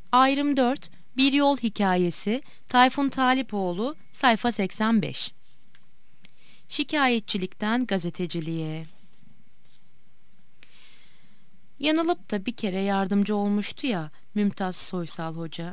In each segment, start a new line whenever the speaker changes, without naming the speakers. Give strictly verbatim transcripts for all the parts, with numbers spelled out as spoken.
Ayrım dört, Bir Yol Hikayesi, Tayfun Talipoğlu, sayfa seksen beş. Şikayetçilikten gazeteciliğe. Yanılıp da bir kere yardımcı olmuştu ya Mümtaz Soysal Hoca.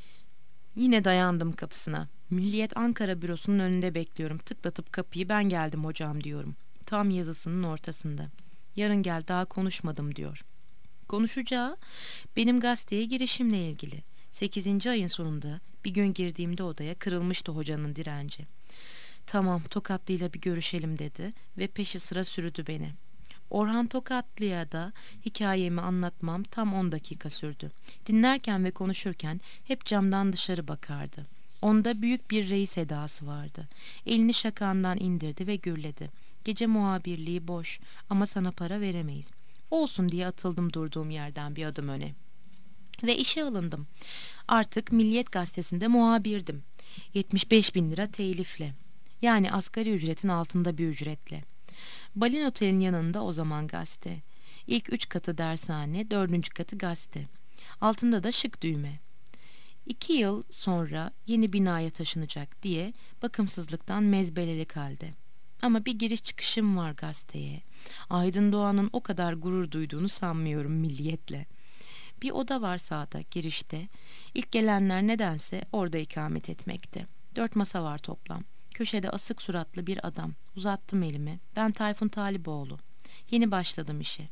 Yine dayandım kapısına. Milliyet Ankara bürosunun önünde bekliyorum. Tıklatıp kapıyı, ben geldim hocam diyorum. Tam yazısının ortasında. Yarın gel, daha konuşmadım diyor. Konuşacağı benim gazeteye girişimle ilgili. Sekizinci ayın sonunda bir gün girdiğimde odaya kırılmıştı hocanın direnci. Tamam, Tokatlı'yla bir görüşelim dedi ve peşi sıra sürüdü beni. Orhan Tokatlı'ya da hikayemi anlatmam tam on dakika sürdü. Dinlerken ve konuşurken hep camdan dışarı bakardı. Onda büyük bir reis edası vardı. Elini şakağından indirdi ve gürledi. Gece muhabirliği boş ama sana para veremeyiz. Olsun diye atıldım durduğum yerden bir adım öne. Ve işe alındım. Artık Milliyet Gazetesi'nde muhabirdim. yetmiş beş bin lira telifle. Yani asgari ücretin altında bir ücretle. Balin Otel'in yanında o zaman gazete. İlk üç katı dershane, dördüncü katı gazete. Altında da şık düğme. İki yıl sonra yeni binaya taşınacak diye bakımsızlıktan mezbelelik halde. Ama bir giriş çıkışım var gazeteye. Aydın Doğan'ın o kadar gurur duyduğunu sanmıyorum Milliyet'le. Bir oda var sağda, girişte. İlk gelenler nedense orada ikamet etmekte. Dört masa var toplam. Köşede asık suratlı bir adam. Uzattım elimi. Ben Tayfun Talipoğlu. Yeni başladım işe.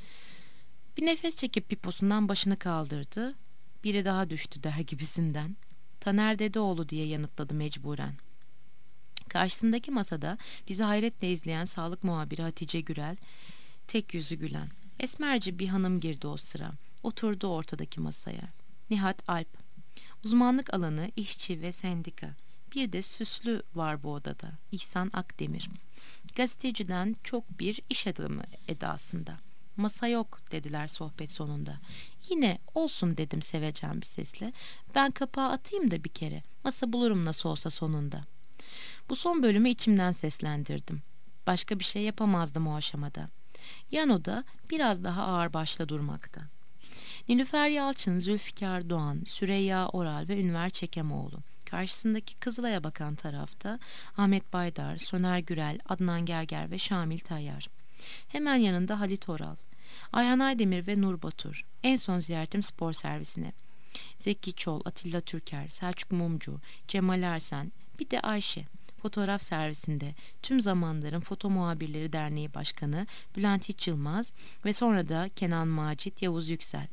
Bir nefes çekip piposundan başını kaldırdı. Biri daha düştü der gibisinden. Taner Dedeoğlu diye yanıtladı mecburen. Karşısındaki masada bizi hayretle izleyen sağlık muhabiri Hatice Gürel, tek yüzü gülen. Esmerci bir hanım girdi o sıra. Oturdu ortadaki masaya. Nihat Alp. Uzmanlık alanı işçi ve sendika. Bir de süslü var bu odada. İhsan Akdemir. Gazeteciden çok bir iş adamı edasında. Masa yok dediler sohbet sonunda. Yine olsun dedim sevecen bir sesle. Ben kapağı atayım da bir kere. Masa bulurum nasıl olsa sonunda. Bu son bölümü içimden seslendirdim. Başka bir şey yapamazdım o aşamada. Yan oda biraz daha ağırbaşlı durmakta. Nilüfer Yalçın, Zülfikar Doğan, Süreyya Oral ve Ünver Çekemoğlu. Karşısındaki Kızılay'a bakan tarafta Ahmet Baydar, Soner Gürel, Adnan Gerger ve Şamil Tayyar. Hemen yanında Halit Oral, Ayhan Aydemir ve Nur Batur. En son ziyaretim spor servisine. Zeki Çol, Atilla Türker, Selçuk Mumcu, Cemal Ersen, bir de Ayşe. Fotoğraf servisinde tüm zamanların Foto Muhabirleri Derneği Başkanı Bülent Hiç Yılmaz ve sonra da Kenan Macit, Yavuz Yüksel.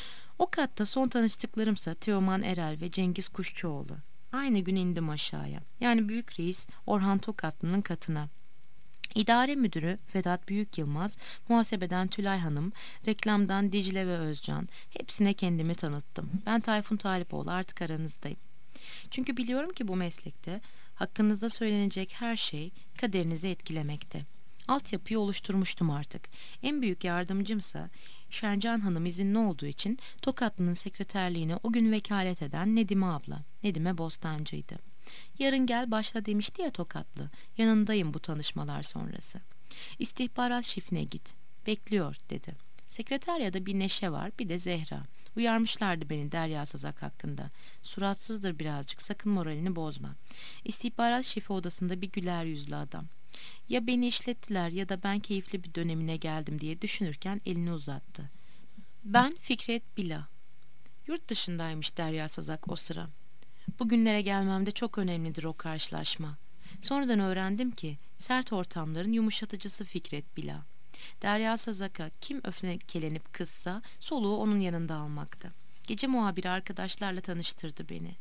O katta son tanıştıklarımsa Teoman Erel ve Cengiz Kuşçuoğlu. Aynı gün indim aşağıya. Yani büyük reis Orhan Tokatlı'nın katına. İdare müdürü Vedat Büyük Yılmaz, muhasebeden Tülay Hanım, reklamdan Dicle ve Özcan. Hepsine kendimi tanıttım. Ben Tayfun Talipoğlu, artık aranızdayım. Çünkü biliyorum ki bu meslekte hakkınızda söylenecek her şey kaderinizi etkilemekte. Altyapıyı oluşturmuştum artık. En büyük yardımcımsa Şencan Hanım izinli olduğu için Tokatlı'nın sekreterliğine o gün vekalet eden Nedime abla. Nedime Bostancı'ydı. Yarın gel başla demişti ya Tokatlı. Yanındayım bu tanışmalar sonrası. İstihbarat şifine git. Bekliyor dedi. Sekreteryada bir Neşe var, bir de Zehra. Uyarmışlardı beni Derya Sazak hakkında. Suratsızdır birazcık, sakın moralini bozma. İstihbarat şefi odasında bir güler yüzlü adam. Ya beni işlettiler ya da ben keyifli bir dönemine geldim diye düşünürken elini uzattı. Ben Fikret Bila. Yurt dışındaymış Derya Sazak o sıra. Bugünlere gelmemde çok önemlidir o karşılaşma. Sonradan öğrendim ki sert ortamların yumuşatıcısı Fikret Bila. Derya Sazak'a kim öfkelenip kızsa soluğu onun yanında almakta. Gece muhabiri arkadaşlarla tanıştırdı beni.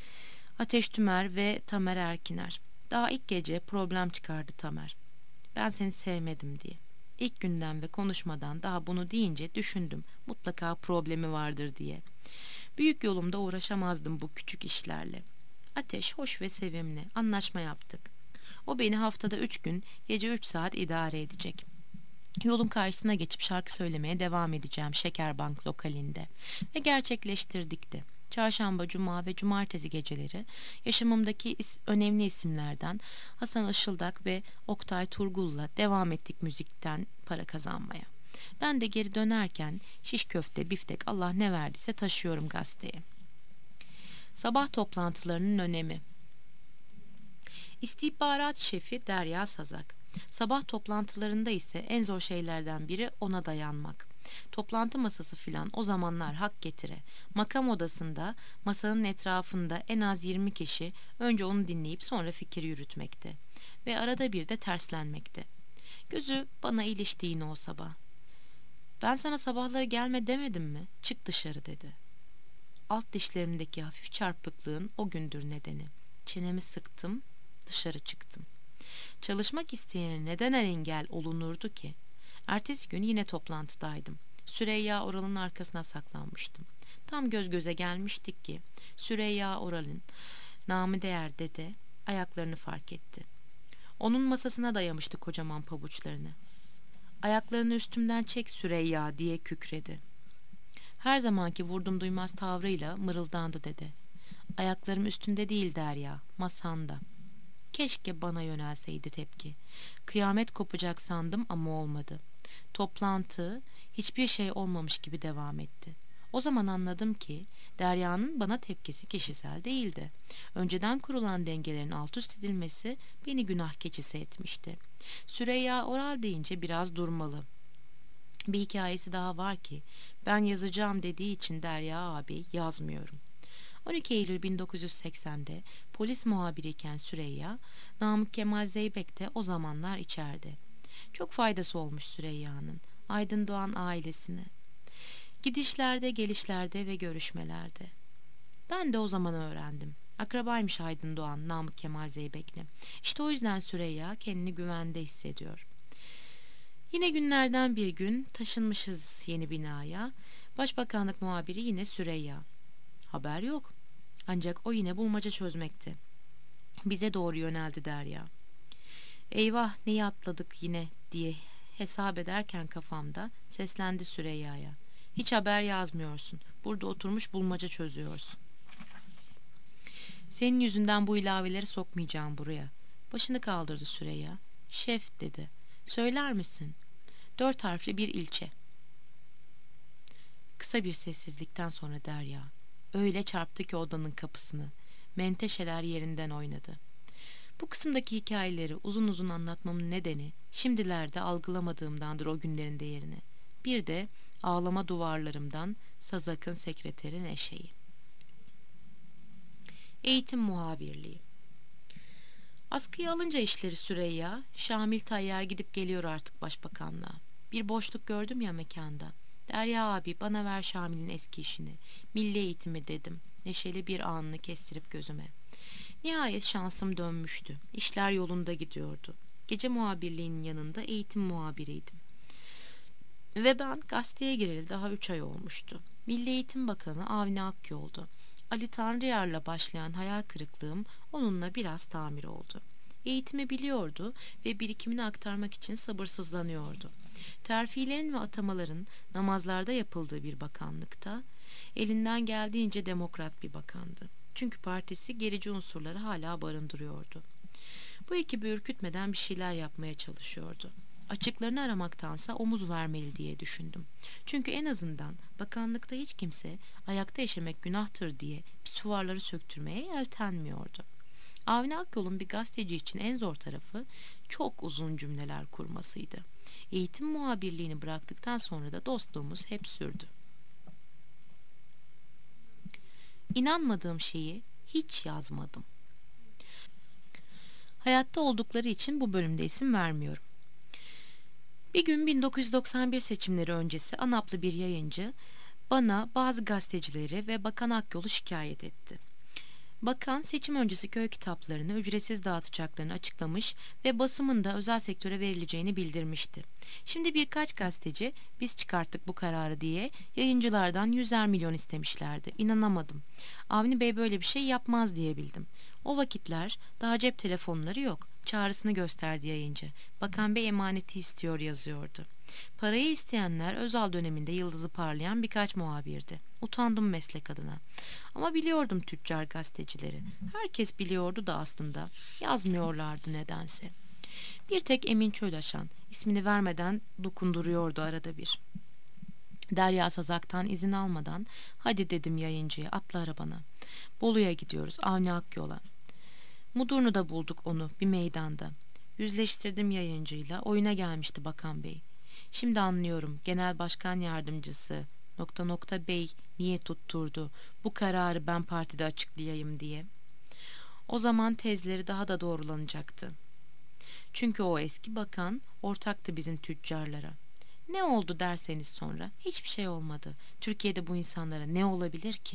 Ateş Tümer ve Tamer Erkiner. Daha ilk gece problem çıkardı Tamer. Ben seni sevmedim diye. İlk günden ve konuşmadan daha bunu deyince düşündüm. Mutlaka problemi vardır diye. Büyük yolumda uğraşamazdım bu küçük işlerle. Ateş hoş ve sevimli. Anlaşma yaptık. O beni haftada üç gün gece üç saat idare edecek. Yolun karşısına geçip şarkı söylemeye devam edeceğim Şekerbank lokalinde. Ve gerçekleştirdik de. Çarşamba, cuma ve cumartesi geceleri yaşamımdaki is- önemli isimlerden Hasan Işıldak ve Oktay Turgul'la devam ettik müzikten para kazanmaya. Ben de geri dönerken şiş köfte, biftek Allah ne verdiyse taşıyorum gazeteye. Sabah toplantılarının önemi. İstihbarat şefi Derya Sazak. Sabah toplantılarında ise en zor şeylerden biri ona dayanmak. Toplantı masası filan o zamanlar hak getire. Makam odasında masanın etrafında en az yirmi kişi önce onu dinleyip sonra fikir yürütmekte. Ve arada bir de terslenmekte. Gözü bana ilişti yine o sabah. Ben sana sabahları gelme demedim mi? Çık dışarı dedi. Alt dişlerimdeki hafif çarpıklığın o gündür nedeni. Çenemi sıktım, dışarı çıktım. Çalışmak isteyene neden engel olunurdu ki? Ertesi gün yine toplantıdaydım. Süreyya Oral'ın arkasına saklanmıştım. Tam göz göze gelmiştik ki Süreyya Oral'ın namı değer dede ayaklarını fark etti. Onun masasına dayamıştı kocaman pabuçlarını. Ayaklarını üstümden çek Süreyya diye kükredi. Her zamanki vurdum duymaz tavrıyla mırıldandı dede. Ayaklarım üstünde değil Derya, masanda. Keşke bana yönelseydi tepki. Kıyamet kopacak sandım ama olmadı. Toplantı hiçbir şey olmamış gibi devam etti. O zaman anladım ki Derya'nın bana tepkisi kişisel değildi. Önceden kurulan dengelerin alt üst edilmesi beni günah keçisi etmişti. Süreyya Oral deyince biraz durmalı. Bir hikayesi daha var ki ben yazacağım dediği için Derya abi yazmıyorum. on iki Eylül bin dokuz yüz seksende polis muhabiriyken Süreyya, Namık Kemal Zeybek de o zamanlar içeride. Çok faydası olmuş Süreyya'nın, Aydın Doğan ailesine. Gidişlerde, gelişlerde ve görüşmelerde. Ben de o zaman öğrendim. Akrabaymış Aydın Doğan, Namık Kemal Zeybek'le. İşte o yüzden Süreyya kendini güvende hissediyor. Yine günlerden bir gün taşınmışız yeni binaya. Başbakanlık muhabiri yine Süreyya. Haber yok. Ancak o yine bulmaca çözmekte. Bize doğru yöneldi Derya. Eyvah neyi atladık yine diye hesap ederken kafamda seslendi Süreyya'ya. Hiç haber yazmıyorsun. Burada oturmuş bulmaca çözüyorsun. Senin yüzünden bu ilaveleri sokmayacağım buraya. Başını kaldırdı Süreyya. Şef dedi. Söyler misin? Dört harfli bir ilçe. Kısa bir sessizlikten sonra Derya. Öyle çarptı ki odanın kapısını. Menteşeler yerinden oynadı. Bu kısımdaki hikayeleri uzun uzun anlatmamın nedeni şimdilerde algılamadığımdandır o günlerin değerini. Bir de ağlama duvarlarımdan Sazak'ın sekreterin eşeği. Eğitim muhabirliği. Askıya alınca işleri Süreyya, Şamil Tayyar gidip geliyor artık başbakanlığa. Bir boşluk gördüm ya mekanda. Derya abi bana ver Şamil'in eski işini. Milli eğitimi dedim. Neşeli bir anını kestirip gözüme. Nihayet şansım dönmüştü. İşler yolunda gidiyordu. Gece muhabirliğinin yanında eğitim muhabiriydim. Ve ben gazeteye gireli daha üç ay olmuştu. Milli Eğitim Bakanı Avni Akyol'du. Ali Tanrıyar'la başlayan hayal kırıklığım onunla biraz tamir oldu. Eğitimi biliyordu ve birikimini aktarmak için sabırsızlanıyordu. Terfilerin ve atamaların namazlarda yapıldığı bir bakanlıkta, elinden geldiğince demokrat bir bakandı. Çünkü partisi gerici unsurları hala barındırıyordu. Bu ekibi ürkütmeden bir şeyler yapmaya çalışıyordu. Açıklarını aramaktansa omuz vermeli diye düşündüm. Çünkü en azından bakanlıkta hiç kimse ayakta yaşamak günahtır diye pisuvarları söktürmeye yeltenmiyordu. Avni Akyol'un bir gazeteci için en zor tarafı çok uzun cümleler kurmasıydı. Eğitim muhabirliğini bıraktıktan sonra da dostluğumuz hep sürdü. İnanmadığım şeyi hiç yazmadım. Hayatta oldukları için bu bölümde isim vermiyorum. Bir gün bin dokuz yüz doksan bir seçimleri öncesi ANAP'lı bir yayıncı bana bazı gazetecileri ve Bakan Akyol'u şikayet etti. Bakan seçim öncesi köy kitaplarını ücretsiz dağıtacaklarını açıklamış ve basımında özel sektöre verileceğini bildirmişti. Şimdi birkaç gazeteci biz çıkarttık bu kararı diye yayıncılardan yüzer milyon istemişlerdi. İnanamadım. Avni Bey böyle bir şey yapmaz diyebildim. O vakitler daha cep telefonları yok. Çağrısını gösterdi yayıncı. Bakan Bey emaneti istiyor yazıyordu. Parayı isteyenler Özal döneminde yıldızı parlayan birkaç muhabirdi. Utandım meslek adına. Ama biliyordum tüccar gazetecileri. Herkes biliyordu da aslında yazmıyorlardı nedense. Bir tek Emin Çölaşan ismini vermeden dokunduruyordu arada bir. Derya Sazak'tan izin almadan hadi dedim yayıncıya, atla arabana. Bolu'ya gidiyoruz, Avni Akyol'a. Mudurnu'da bulduk onu bir meydanda. Yüzleştirdim yayıncıyla, oyuna gelmişti Bakan Bey. Şimdi anlıyorum, Genel Başkan Yardımcısı nokta nokta bey niye tutturdu bu kararı ben partide açıklayayım diye. O zaman tezleri daha da doğrulanacaktı. Çünkü o eski bakan ortaktı bizim tüccarlara. Ne oldu derseniz sonra hiçbir şey olmadı. Türkiye'de bu insanlara ne olabilir ki?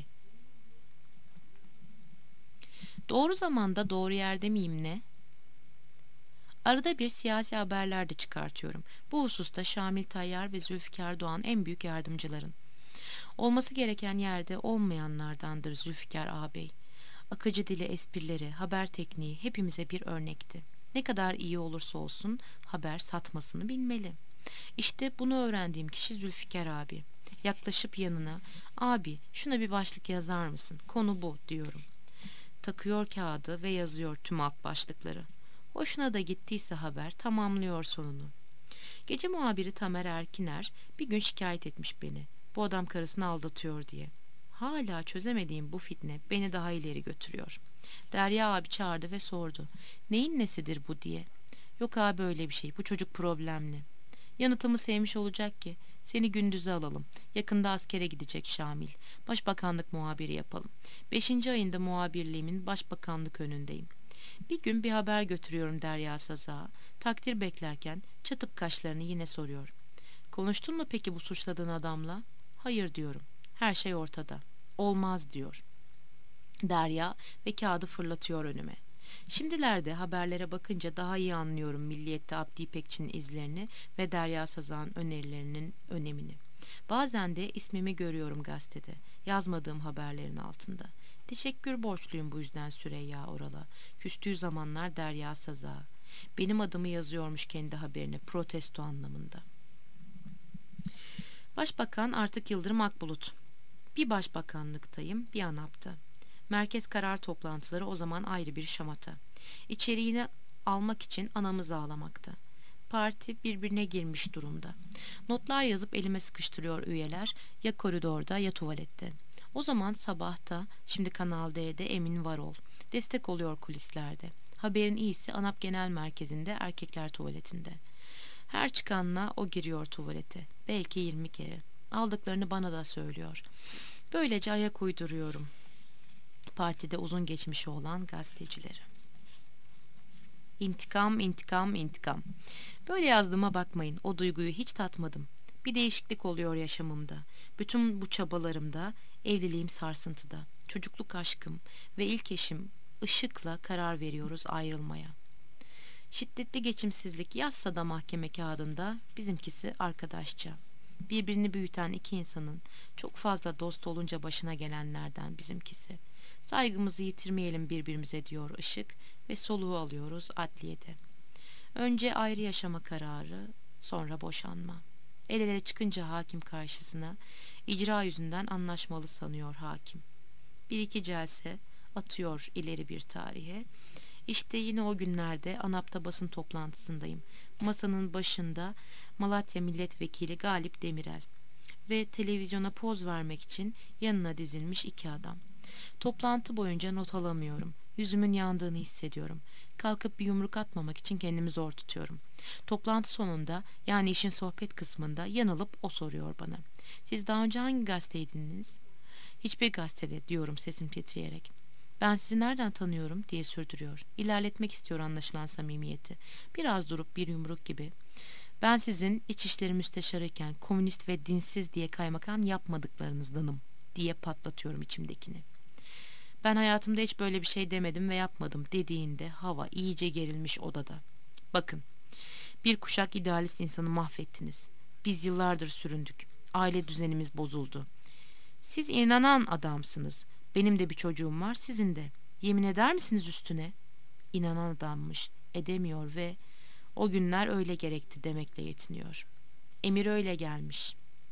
Doğru zamanda doğru yerde miyim ne? Arada bir siyasi haberler de çıkartıyorum. Bu hususta Şamil Tayyar ve Zülfikar Doğan en büyük yardımcıların. Olması gereken yerde olmayanlardandır Zülfikar ağabey. Akıcı dili, esprileri, haber tekniği hepimize bir örnekti. Ne kadar iyi olursa olsun haber satmasını bilmeli. İşte bunu öğrendiğim kişi Zülfikar abi. Yaklaşıp yanına, abi şuna bir başlık yazar mısın? Konu bu diyorum. Takıyor kağıdı ve yazıyor tüm alt başlıkları. Hoşuna da gittiyse haber tamamlıyor sonunu. Gece muhabiri Tamer Erkiner bir gün şikayet etmiş beni. Bu adam karısını aldatıyor diye. Hala çözemediğim bu fitne beni daha ileri götürüyor. Derya abi çağırdı ve sordu. Neyin nesidir bu diye. Yok abi öyle bir şey. Bu çocuk problemli. Yanıtımı sevmiş olacak ki. Seni gündüze alalım. Yakında askere gidecek Şamil. Başbakanlık muhabiri yapalım. Beşinci ayında muhabirliğimin başbakanlık önündeyim. Bir gün bir haber götürüyorum Derya Sazak'a. Takdir beklerken çatıp kaşlarını yine soruyor. Konuştun mu peki bu suçladığın adamla? Hayır diyorum. Her şey ortada. Olmaz diyor. Derya ve kağıdı fırlatıyor önüme. Şimdilerde haberlere bakınca daha iyi anlıyorum Milliyet'te Abdi İpekçi'nin izlerini ve Derya Sazak'ın önerilerinin önemini. Bazen de ismimi görüyorum gazetede, yazmadığım haberlerin altında. Teşekkür borçluyum bu yüzden Süreyya Oral'a. Küstüğü zamanlar Derya Sazak'a. Benim adımı yazıyormuş kendi haberine, protesto anlamında. Başbakan artık Yıldırım Akbulut. Bir başbakanlıktayım, bir ANAP'ta. Merkez karar toplantıları o zaman ayrı bir şamata. İçeriğini almak için anamız ağlamakta. Parti birbirine girmiş durumda. Notlar yazıp elime sıkıştırıyor üyeler, ya koridorda ya tuvalette. O zaman sabahta, şimdi Kanal D'de Emin Varol. Destek oluyor kulislerde. Haberin iyisi ANAP Genel Merkezi'nde erkekler tuvaletinde. Her çıkanla o giriyor tuvalete. Belki yirmi kere. Aldıklarını bana da söylüyor. Böylece ayak uyduruyorum. Partide uzun geçmişi olan gazetecileri. İntikam, intikam, intikam. Böyle yazdığıma bakmayın. O duyguyu hiç tatmadım. Bir değişiklik oluyor yaşamımda. Bütün bu çabalarımda, evliliğim sarsıntıda. Çocukluk aşkım ve ilk eşim Işık'la karar veriyoruz ayrılmaya. Şiddetli geçimsizlik yazsa da mahkeme kağıdında, bizimkisi arkadaşça. Birbirini büyüten iki insanın çok fazla dost olunca başına gelenlerden bizimkisi. Saygımızı yitirmeyelim birbirimize diyor Işık ve soluğu alıyoruz adliyede. Önce ayrı yaşama kararı, sonra boşanma. El ele çıkınca hakim karşısına icra yüzünden anlaşmalı sanıyor hakim. Bir iki celse atıyor ileri bir tarihe. İşte yine o günlerde ANAP'ta basın toplantısındayım. Masanın başında Malatya Milletvekili Galip Demirel ve televizyona poz vermek için yanına dizilmiş iki adam. Toplantı boyunca not alamıyorum. Yüzümün yandığını hissediyorum. Kalkıp bir yumruk atmamak için kendimi zor tutuyorum. Toplantı sonunda, yani işin sohbet kısmında yanılıp o soruyor bana. Siz daha önce hangi gazeteydiniz? Hiçbir gazetede diyorum sesim titreyerek. Ben sizi nereden tanıyorum diye sürdürüyor. İlerletmek istiyor anlaşılan samimiyeti. Biraz durup bir yumruk gibi. Ben sizin İçişleri Müsteşarıyken komünist ve dinsiz diye kaymakam yapmadıklarınızdanım diye patlatıyorum içimdekini. Ben hayatımda hiç böyle bir şey demedim ve yapmadım dediğinde hava iyice gerilmiş odada. Bakın, bir kuşak idealist insanı mahvettiniz. Biz yıllardır süründük. Aile düzenimiz bozuldu. Siz inanan adamsınız. Benim de bir çocuğum var, sizin de. Yemin eder misiniz üstüne? İnanan adammış, edemiyor ve o günler öyle gerekti demekle yetiniyor. Emir öyle gelmiş.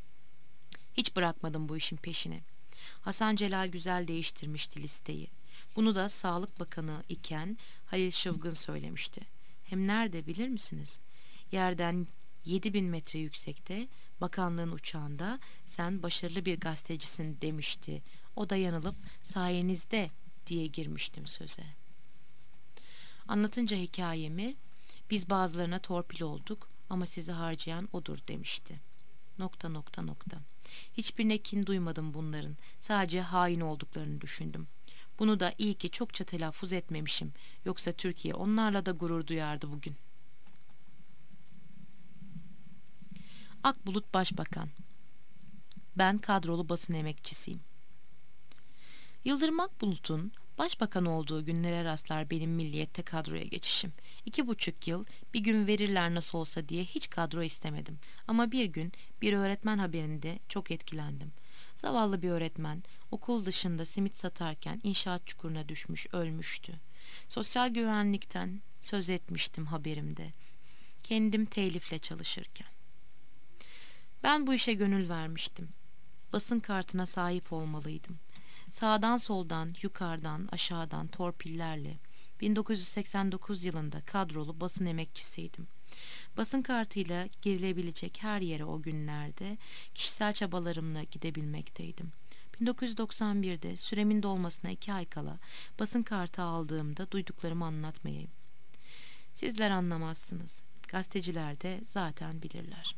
Hiç bırakmadım bu işin peşine. Hasan Celal Güzel değiştirmişti listeyi. Bunu da Sağlık Bakanı iken Halil Şıvgın söylemişti. Hem nerede bilir misiniz? Yerden yedi bin metre yüksekte, bakanlığın uçağında sen başarılı bir gazetecisin demişti. O da yanılıp sayenizde diye girmiştim söze. Anlatınca hikayemi, biz bazılarına torpil olduk ama sizi harcayan odur demişti. Nokta nokta nokta. Hiçbirine kin duymadım bunların. Sadece hain olduklarını düşündüm. Bunu da iyi ki çokça telaffuz etmemişim. Yoksa Türkiye onlarla da gurur duyardı bugün. Akbulut Başbakan. Ben kadrolu basın emekçisiyim. Yıldırım Akbulut'un başbakan olduğu günlere rastlar benim Milliyet'te kadroya geçişim. İki buçuk yıl bir gün verirler nasıl olsa diye hiç kadro istemedim. Ama bir gün bir öğretmen haberinde çok etkilendim. Zavallı bir öğretmen okul dışında simit satarken inşaat çukuruna düşmüş ölmüştü. Sosyal güvenlikten söz etmiştim haberimde. Kendim telifle çalışırken. Ben bu işe gönül vermiştim. Basın kartına sahip olmalıydım. Sağdan soldan, yukarıdan, aşağıdan torpillerle bin dokuz yüz seksen dokuz yılında kadrolu basın emekçisiydim. Basın kartıyla girilebilecek her yere o günlerde kişisel çabalarımla gidebilmekteydim. bin dokuz yüz doksan birde süremin dolmasına iki ay kala basın kartı aldığımda duyduklarımı anlatmayayım. Sizler anlamazsınız. Gazeteciler de zaten bilirler.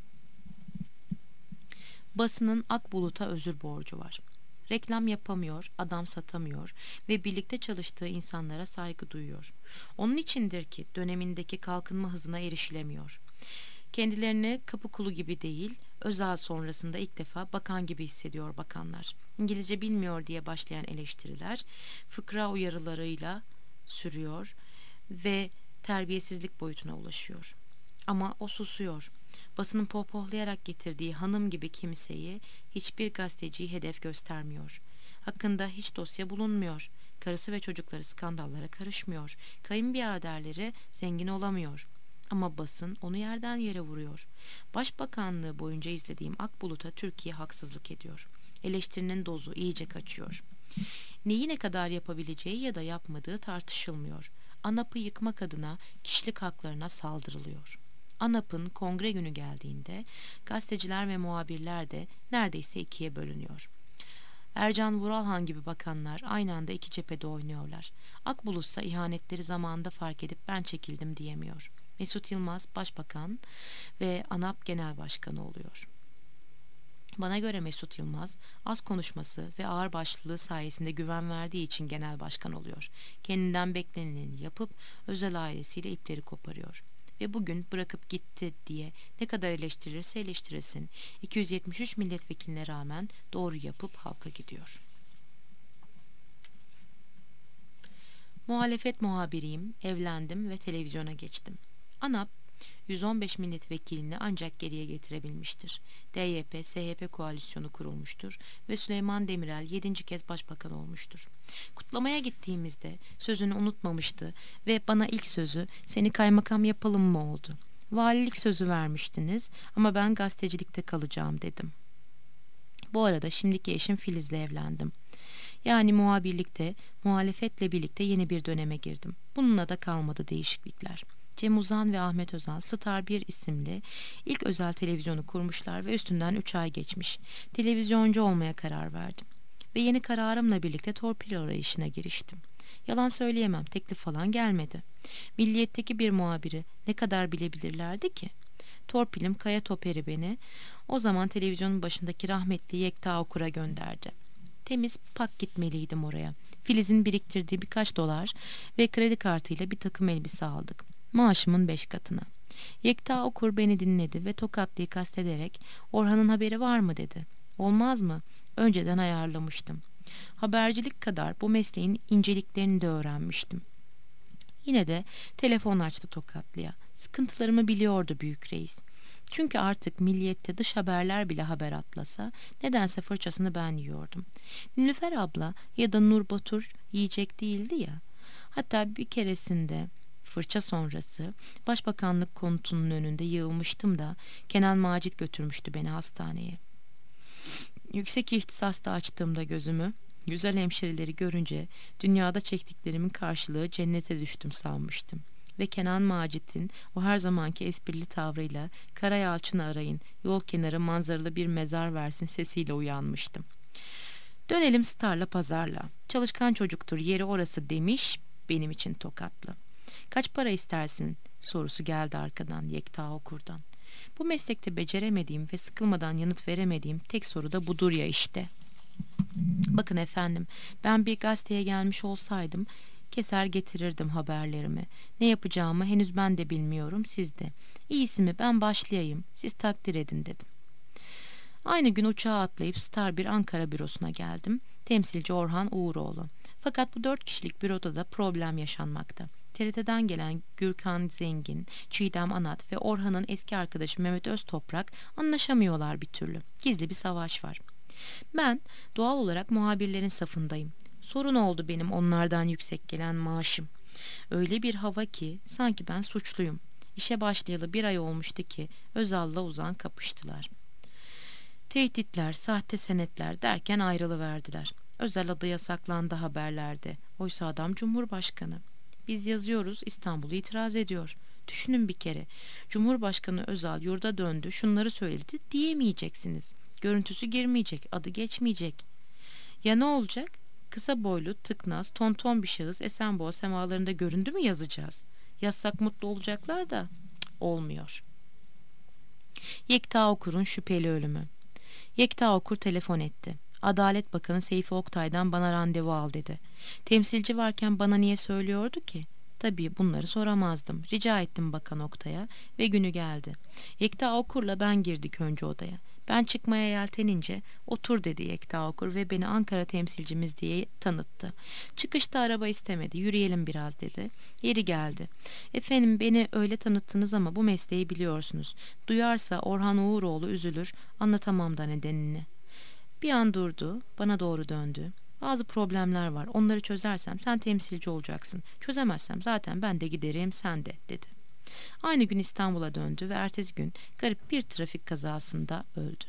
Basının Akbulut'a özür borcu var. Reklam yapamıyor, adam satamıyor ve birlikte çalıştığı insanlara saygı duyuyor. Onun içindir ki dönemindeki kalkınma hızına erişilemiyor. Kendilerini kapı kulu gibi değil, Özal sonrasında ilk defa bakan gibi hissediyor bakanlar. İngilizce bilmiyor diye başlayan eleştiriler, fıkra uyarılarıyla sürüyor ve terbiyesizlik boyutuna ulaşıyor. Ama o susuyor. Basının pohpohlayarak getirdiği hanım gibi kimseyi, hiçbir gazeteciyi hedef göstermiyor. Hakkında hiç dosya bulunmuyor. Karısı ve çocukları skandallara karışmıyor. Kayınbiraderleri zengin olamıyor. Ama basın onu yerden yere vuruyor. Başbakanlığı boyunca izlediğim Akbulut'a Türkiye haksızlık ediyor. Eleştirinin dozu iyice kaçıyor. Neyi ne kadar yapabileceği ya da yapmadığı tartışılmıyor. ANAP'ı yıkmak adına kişilik haklarına saldırılıyor. ANAP'ın kongre günü geldiğinde gazeteciler ve muhabirler de neredeyse ikiye bölünüyor. Ercan Vuralhan gibi bakanlar aynı anda iki cephede oynuyorlar. Akbulut ise ihanetleri zamanında fark edip ben çekildim diyemiyor. Mesut Yılmaz başbakan ve ANAP genel başkanı oluyor. Bana göre Mesut Yılmaz az konuşması ve ağırbaşlılığı sayesinde güven verdiği için genel başkan oluyor. Kendinden bekleneni yapıp özel ailesiyle ipleri koparıyor. Ve bugün bırakıp gitti diye ne kadar eleştirirse eleştiresin iki yüz yetmiş üç milletvekiline rağmen doğru yapıp halka gidiyor. Muhalefet muhabiriyim, evlendim ve televizyona geçtim. ANAP yüz on beş milletvekilini ancak geriye getirebilmiştir. D Y P S H P koalisyonu kurulmuştur ve Süleyman Demirel yedinci kez başbakan olmuştur. Kutlamaya gittiğimizde sözünü unutmamıştı ve bana ilk sözü seni kaymakam yapalım mı oldu. Valilik sözü vermiştiniz ama ben gazetecilikte kalacağım dedim. Bu arada şimdiki eşim Filiz'le evlendim. Yani muhabirlikte, muhalefetle birlikte yeni bir döneme girdim. Bununla da kalmadı değişiklikler. Cem Uzan ve Ahmet Özal Star bir isimli ilk özel televizyonu kurmuşlar ve üstünden üç ay geçmiş. Televizyoncu olmaya karar verdim. Ve yeni kararımla birlikte torpil arayışına giriştim. Yalan söyleyemem, teklif falan gelmedi. Milliyet'teki bir muhabiri ne kadar bilebilirlerdi ki? Torpilim Kaya Toperi beni o zaman televizyonun başındaki rahmetli Yekta Okur'a gönderdi. Temiz pak gitmeliydim oraya. Filiz'in biriktirdiği birkaç dolar ve kredi kartıyla bir takım elbise aldık. Maaşımın beş katına. Yekta Okur beni dinledi ve Tokatlı'yı kastederek Orhan'ın haberi var mı dedi. Olmaz mı? Önceden ayarlamıştım. Habercilik kadar bu mesleğin inceliklerini de öğrenmiştim. Yine de telefon açtı Tokatlı'ya. Sıkıntılarımı biliyordu büyük reis. Çünkü artık Milliyet'te dış haberler bile haber atlasa nedense fırçasını ben yiyordum. Nilüfer abla ya da Nur Batur yiyecek değildi ya. Hatta bir keresinde fırça sonrası başbakanlık konutunun önünde yığılmıştım da Kenan Macit götürmüştü beni hastaneye. Yüksek ihtisasta açtığımda gözümü güzel hemşireleri görünce dünyada çektiklerimin karşılığı cennete düştüm sanmıştım. ve Kenan Macit'in o her zamanki esprili tavrıyla "Kara Yalçın'ı arayın, yol kenarı manzaralı bir mezar versin" sesiyle uyanmıştım. Dönelim Star'la pazarla. Çalışkan çocuktur, yeri orası demiş, benim için tokatlı. "Kaç para istersin?" sorusu geldi arkadan, Yekta Okur'dan. Bu meslekte beceremediğim ve sıkılmadan yanıt veremediğim tek soru da budur ya işte. Bakın efendim, ben bir gazeteye gelmiş olsaydım keser getirirdim haberlerimi. Ne yapacağımı henüz ben de bilmiyorum, siz de. İyisi mi ben başlayayım, siz takdir edin dedim. Aynı gün uçağa atlayıp Star bir Ankara bürosuna geldim. Temsilci Orhan Uğuroğlu. Fakat bu dört kişilik büroda da problem yaşanmakta. T R T'den gelen Gürkan Zengin, Çiğdem Anat ve Orhan'ın eski arkadaşı Mehmet Öztoprak anlaşamıyorlar bir türlü. Gizli bir savaş var. Ben doğal olarak muhabirlerin safındayım. Sorun oldu benim onlardan yüksek gelen maaşım. Öyle bir hava ki sanki ben suçluyum. İşe başlayalı bir ay olmuştu ki Özal'la Uzan kapıştılar. Tehditler, sahte senetler derken ayrılıverdiler. Özel adı yasaklandı haberlerde. Oysa adam Cumhurbaşkanı. Biz yazıyoruz, İstanbul itiraz ediyor. Düşünün bir kere. Cumhurbaşkanı Özal yurda döndü, şunları söyledi diyemeyeceksiniz. Görüntüsü girmeyecek, adı geçmeyecek. Ya ne olacak? Kısa boylu, tıknaz, tonton bir şahıs Esenboğa semalarında göründü mü yazacağız? Yazsak mutlu olacaklar da cık, olmuyor. Yekta Okur'un şüpheli ölümü. Yekta Okur telefon etti. Adalet Bakanı Seyfi Oktay'dan bana randevu al dedi. Temsilci varken bana niye söylüyordu ki? Tabii bunları soramazdım. Rica ettim Bakan Oktay'a ve günü geldi. Yekta Okur'la ben girdik önce odaya. Ben çıkmaya yeltenince "Otur" dedi Yekta Okur ve beni Ankara temsilcimiz diye tanıttı. Çıkışta araba istemedi, "Yürüyelim biraz" dedi. Yeri geldi. "Efendim beni öyle tanıttınız ama bu mesleği biliyorsunuz. Duyarsa Orhan Uğuroğlu üzülür, anlatamam da nedenini." Bir an durdu, bana doğru döndü. "Bazı problemler var, onları çözersem sen temsilci olacaksın. Çözemezsem zaten ben de giderim, sen de" dedi. Aynı gün İstanbul'a döndü ve ertesi gün garip bir trafik kazasında öldü.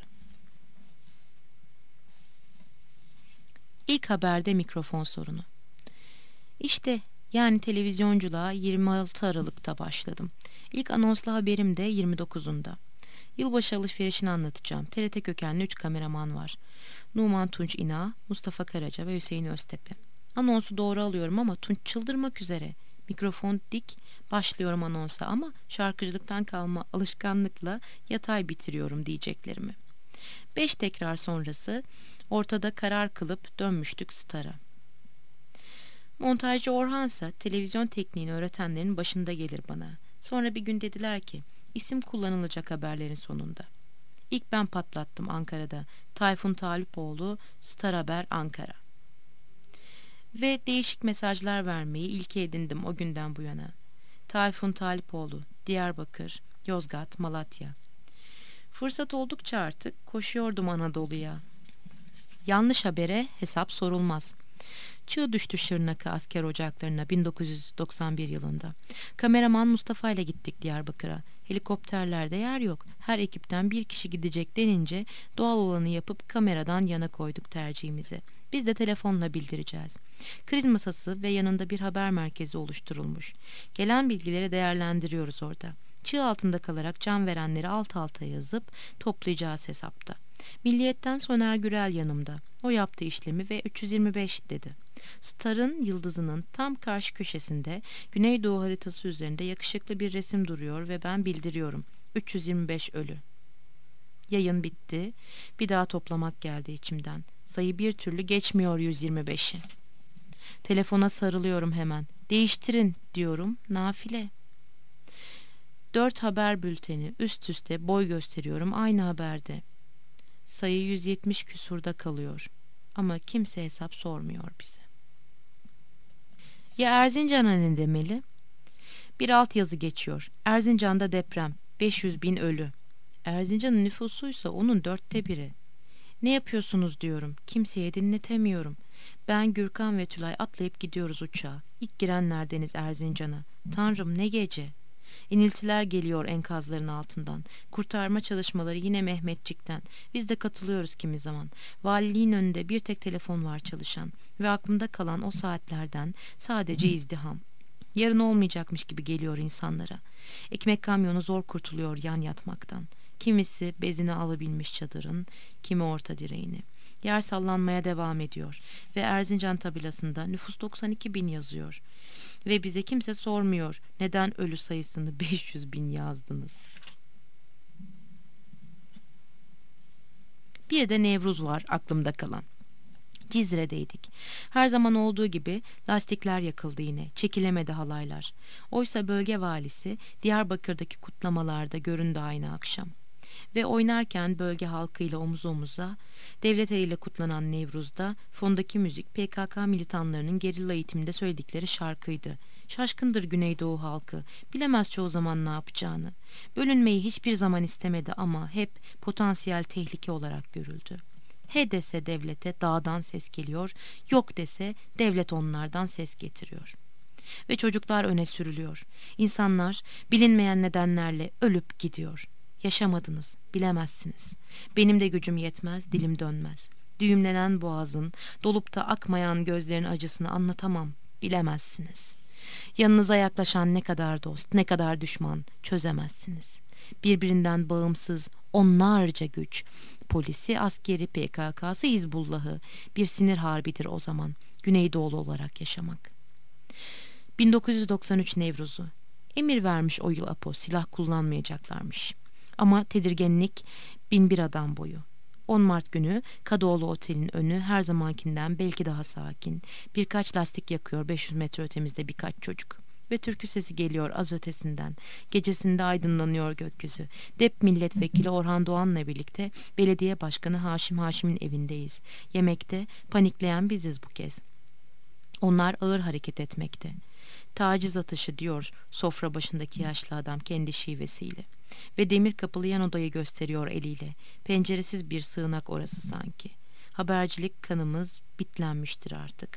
İlk haberde mikrofon sorunu. İşte yani televizyonculuğa yirmi altı Aralık'ta başladım. İlk anonslu haberim de yirmi dokuzunda. Yılbaşı alışverişini anlatacağım. T R T kökenli üç kameraman var. Numan Tunç İna, Mustafa Karaca ve Hüseyin Öztepe. Anonsu doğru alıyorum ama Tunç çıldırmak üzere. Mikrofon dik, başlıyorum anonsa ama şarkıcılıktan kalma alışkanlıkla yatay bitiriyorum diyeceklerimi. Beş tekrar sonrası ortada karar kılıp dönmüştük Star'a. Montajcı Orhansa televizyon tekniğini öğretenlerin başında gelir bana. Sonra bir gün dediler ki isim kullanılacak haberlerin sonunda. İlk ben patlattım Ankara'da. Tayfun Talipoğlu, Star Haber Ankara. Ve değişik mesajlar vermeyi ilke edindim o günden bu yana. Tayfun Talipoğlu, Diyarbakır, Yozgat, Malatya. Fırsat oldukça artık koşuyordum Anadolu'ya. Yanlış habere hesap sorulmaz. Çığ düştü Şırnak'a asker ocaklarına bin dokuz yüz doksan bir yılında. Kameraman Mustafa ile gittik Diyarbakır'a. Helikopterlerde yer yok. Her ekipten bir kişi gidecek denince doğal olanı yapıp kameradan yana koyduk tercihimizi. Biz de telefonla bildireceğiz. Kriz masası ve yanında bir haber merkezi oluşturulmuş. Gelen bilgileri değerlendiriyoruz orada. Çığ altında kalarak can verenleri alt alta yazıp toplayacağız hesapta. Milliyetten Soner Gürel yanımda. O yaptı işlemi ve üç yüz yirmi beş dedi. Star'ın yıldızının tam karşı köşesinde Güneydoğu haritası üzerinde yakışıklı bir resim duruyor ve ben bildiriyorum. üç yüz yirmi beş ölü. Yayın bitti. Bir daha toplamak geldi içimden. Sayı bir türlü geçmiyor yüz yirmi beşi. Telefona sarılıyorum hemen. Değiştirin diyorum. Nafile. Dört haber bülteni üst üste boy gösteriyorum aynı haberde. Sayı yüz yetmiş küsurda kalıyor. Ama kimse hesap sormuyor bize. Ya Erzincan'a ne demeli? Bir alt yazı geçiyor. Erzincan'da deprem. beş yüz bin ölü. Erzincan'ın nüfusuysa onun dörtte biri. Ne yapıyorsunuz diyorum. Kimseye dinletemiyorum. Ben, Gürkan ve Tülay atlayıp gidiyoruz uçağa. İlk girenlerdeniz Erzincan'a. Tanrım ne gece. İniltiler geliyor enkazların altından. Kurtarma çalışmaları yine Mehmetçik'ten. Biz de katılıyoruz kimi zaman. Valiliğin önünde bir tek telefon var çalışan. Ve aklımda kalan o saatlerden sadece izdiham. Yarın olmayacakmış gibi geliyor insanlara. Ekmek kamyonu zor kurtuluyor yan yatmaktan. Kimisi bezini alabilmiş çadırın, kimi orta direğini. Yer sallanmaya devam ediyor ve Erzincan tabelasında nüfus doksan iki bin yazıyor. Ve bize kimse sormuyor neden ölü sayısını beş yüz bin yazdınız. Bir de Nevruz var aklımda kalan. Cizre'deydik. Her zaman olduğu gibi lastikler yakıldı yine. Çekilemedi halaylar. Oysa bölge valisi Diyarbakır'daki kutlamalarda göründü aynı akşam. Ve oynarken bölge halkıyla omuz omuza, devlet eliyle kutlanan Nevruz'da fondaki müzik P K K militanlarının gerilla eğitiminde söyledikleri şarkıydı. Şaşkındır Güneydoğu halkı, bilemez çoğu zaman ne yapacağını. Bölünmeyi hiçbir zaman istemedi ama hep potansiyel tehlike olarak görüldü. He dese devlete dağdan ses geliyor, yok dese devlet onlardan ses getiriyor. Ve çocuklar öne sürülüyor. İnsanlar bilinmeyen nedenlerle ölüp gidiyor. Yaşamadınız, bilemezsiniz. Benim de gücüm yetmez, dilim dönmez. Düğümlenen boğazın, dolup da akmayan gözlerin acısını anlatamam, bilemezsiniz. Yanınıza yaklaşan ne kadar dost, ne kadar düşman çözemezsiniz. Birbirinden bağımsız onlarca güç, polisi, askeri, P K K'sı, Hizbullah'ı, bir sinir harbidir o zaman, Güneydoğulu olarak yaşamak. bin dokuz yüz doksan üç Nevruz'u. Emir vermiş o yıl Apo, silah kullanmayacaklarmış. Ama tedirginlik bin bir adam boyu. on Mart günü Kadıoğlu Otel'in önü her zamankinden belki daha sakin. Birkaç lastik yakıyor beş yüz metre ötemizde birkaç çocuk. Ve türkü sesi geliyor az ötesinden. Gecesinde aydınlanıyor gökyüzü. D E P milletvekili Orhan Doğan'la birlikte belediye başkanı Haşim Haşim'in evindeyiz. Yemekte panikleyen biziz bu kez. Onlar ağır hareket etmekte. Taciz atışı diyor sofra başındaki yaşlı adam kendi şivesiyle. Ve demir kapılı yan odayı gösteriyor eliyle. Penceresiz bir sığınak orası sanki. Habercilik kanımız bitlenmiştir artık.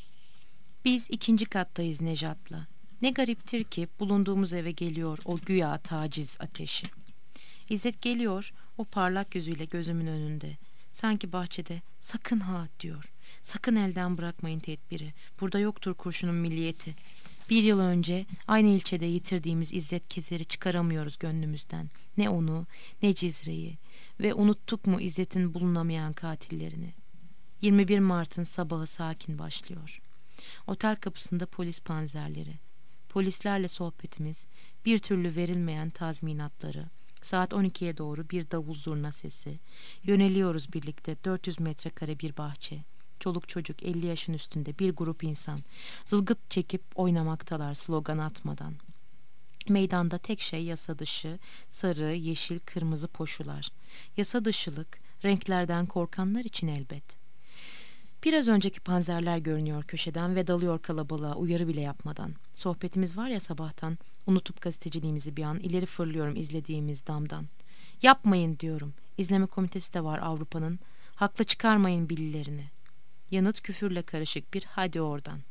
Biz ikinci kattayız Nejat'la. Ne gariptir ki bulunduğumuz eve geliyor o güya taciz ateşi. İzzet geliyor o parlak yüzüyle gözümün önünde. Sanki bahçede sakın ha diyor. Sakın elden bırakmayın tedbiri. Burada yoktur kurşunun milliyeti. Bir yıl önce aynı ilçede yitirdiğimiz İzzet Kezer'i çıkaramıyoruz gönlümüzden. Ne onu ne Cizre'yi. Ve unuttuk mu İzzet'in bulunamayan katillerini. yirmi bir Mart'ın sabahı sakin başlıyor. Otel kapısında polis panzerleri. Polislerle sohbetimiz, bir türlü verilmeyen tazminatları. Saat on ikiye doğru bir davul zurna sesi. Yöneliyoruz birlikte dört yüz metrekare bir bahçe. Çoluk çocuk elli yaşın üstünde bir grup insan. Zılgıt çekip oynamaktalar slogan atmadan. Meydanda tek şey yasa dışı, sarı, yeşil, kırmızı poşular. Yasa dışılık, renklerden korkanlar için elbet. Biraz önceki panzerler görünüyor köşeden ve dalıyor kalabalığa uyarı bile yapmadan. Sohbetimiz var ya sabahtan, unutup gazeteciliğimizi bir an ileri fırlıyorum izlediğimiz damdan. Yapmayın diyorum, izleme komitesi de var Avrupa'nın, haklı çıkarmayın billilerini. Yanıt küfürle karışık bir hadi oradan.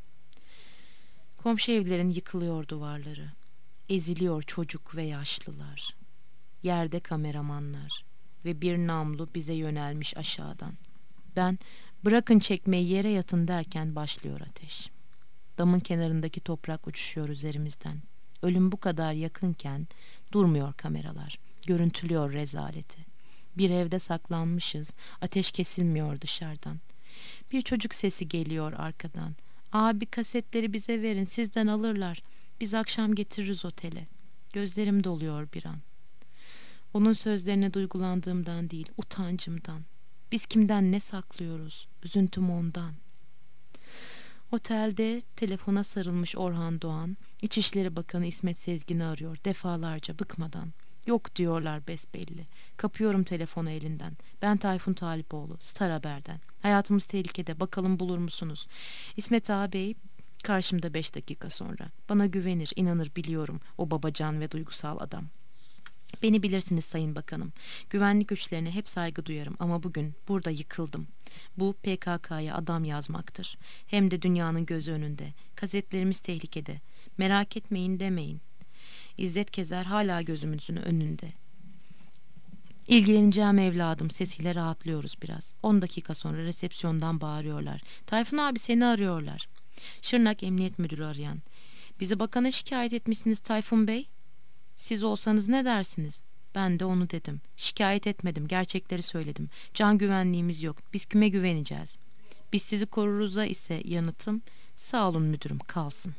Komşu evlerin yıkılıyor duvarları. Eziliyor çocuk ve yaşlılar. Yerde kameramanlar ve bir namlu bize yönelmiş aşağıdan. Ben bırakın çekmeyi yere yatın derken başlıyor ateş. Damın kenarındaki toprak uçuşuyor üzerimizden. Ölüm bu kadar yakınken durmuyor kameralar. Görüntülüyor rezaleti. Bir evde saklanmışız. Ateş kesilmiyor dışarıdan. Bir çocuk sesi geliyor arkadan. Abi kasetleri bize verin sizden alırlar. Biz akşam getiririz otele. Gözlerim doluyor bir an. Onun sözlerine duygulandığımdan değil utancımdan. Biz kimden ne saklıyoruz? Üzüntüm ondan. Otelde telefona sarılmış Orhan Doğan, İçişleri Bakanı İsmet Sezgin'i arıyor defalarca bıkmadan. Yok diyorlar besbelli. Kapıyorum telefonu elinden. Ben Tayfun Talipoğlu, Star Haber'den. Hayatımız tehlikede, bakalım bulur musunuz? İsmet ağabey karşımda beş dakika sonra. Bana güvenir, inanır biliyorum o babacan ve duygusal adam. Beni bilirsiniz Sayın Bakanım. Güvenlik güçlerine hep saygı duyarım ama bugün burada yıkıldım. Bu P K K'ya adam yazmaktır. Hem de dünyanın gözü önünde. Kasetlerimiz tehlikede. Merak etmeyin demeyin. İzzet Kezer hala gözümüzün önünde. İlgileneceğim evladım sesiyle rahatlıyoruz biraz. On dakika sonra resepsiyondan bağırıyorlar. Tayfun abi seni arıyorlar. Şırnak Emniyet Müdürü arayan. Bizi bakana şikayet etmişsiniz Tayfun Bey. Siz olsanız ne dersiniz? Ben de onu dedim. Şikayet etmedim, gerçekleri söyledim. Can güvenliğimiz yok. Biz kime güveneceğiz? Biz sizi koruruza ise yanıtım, sağ olun müdürüm, kalsın.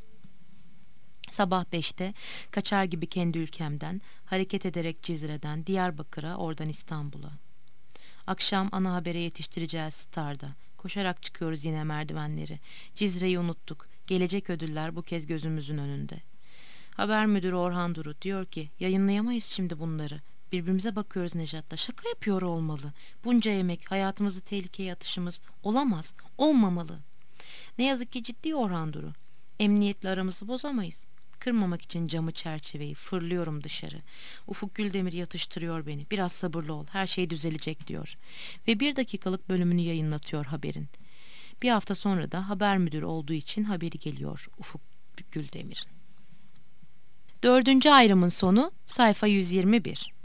Sabah beşte kaçar gibi kendi ülkemden, hareket ederek Cizre'den Diyarbakır'a, oradan İstanbul'a. Akşam ana habere yetiştireceğiz Star'da. Koşarak çıkıyoruz yine merdivenleri. Cizre'yi unuttuk. Gelecek ödüller bu kez gözümüzün önünde. Haber müdürü Orhan Duru diyor ki yayınlayamayız şimdi bunları. Birbirimize bakıyoruz Nejat'la. Şaka yapıyor olmalı. Bunca emek, hayatımızı tehlikeye atışımız olamaz, olmamalı. Ne yazık ki ciddi Orhan Duru. Emniyetle aramızı bozamayız. Kırmamak için camı çerçeveyi fırlıyorum dışarı. Ufuk Güldemir yatıştırıyor beni. Biraz sabırlı ol, her şey düzelecek diyor. Ve bir dakikalık bölümünü yayınlatıyor haberin. Bir hafta sonra da haber müdürü olduğu için haberi geliyor Ufuk Güldemir'in. Dördüncü ayrımın sonu sayfa yüz yirmi bir.